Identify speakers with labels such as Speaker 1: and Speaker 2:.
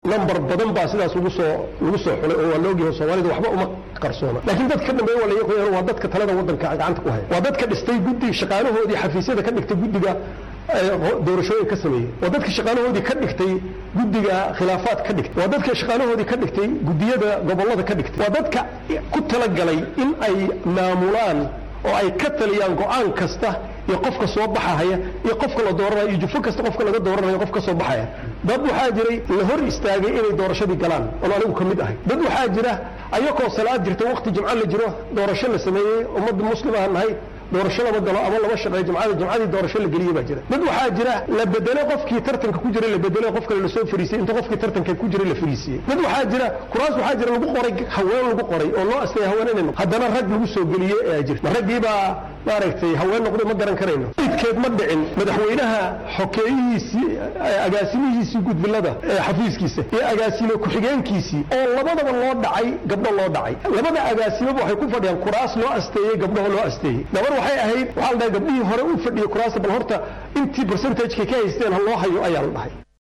Speaker 1: number badan baa sidaas ugu soo xulay oo waa loogiyo Soomaalida waxba uma qarsoona laakiin dadka dambe waa la yaqaan waa dadka talada wadanka gacanta ku haya waa dadka dhistay guddi shaqaalahoodii xafiisyada ka dhigtay guddiga doorashooyin ka sameeyay waa dadka shaqaalahoodii ka dhigtay guddiga khilaafaad ka dhigtay waa dadka shaqaalahoodii ka dhigtay guddiyada gobolada ka dhigtay waa dadka ku talagalay in ay maamulaan oo ay ka taliyaan go'aan kasta iyo qofka soo baxaya iyo qofka la dooranayo iyo jufo kasta qofka laga dooranayo qofka soo baxaya dad waxaa jiray la hor istaagay inay doorashadii galaan oo anigu kamid ahay dad waxaa jira ayagoo salaad jirta waqti jimco la jiro doorasho la sameeyay ummadda muslimiinta nahay doorasho laba galo ama laba shaqeey jimcadii doorasho la geliyay baa jira dad waxaa jira la bedelay qofkii tartanka ku jiray la bedelay qof kale la soo fariisay inta qofkii tartanka ku jiray la fariisay dad waxaa jira kuraas waxaa jira lagu qoray haween lagu qoray oo loo astay haweenayna haddana rag lagu soo geliyay ee jira ragiiba maaragtay haween noqday ma garan karayno idkeed ma dhicin madaxweynaha xokeeyihiisii agaasimihiisii gudbilada xafiiskiisa iyo agaasimo ku xigeenkiisii oo labadaba loo dhacay gabdho loo dhacay labada agaasimo waxay ku fadhiyaan kuraas loo asteeyay gabdho loo asteeyay waxay ahayd waxa la dhahay gabdhihii hore u fadhiyay kuraasta bal horta intii percentage ka haysteen loo hayo ayaa la dhahay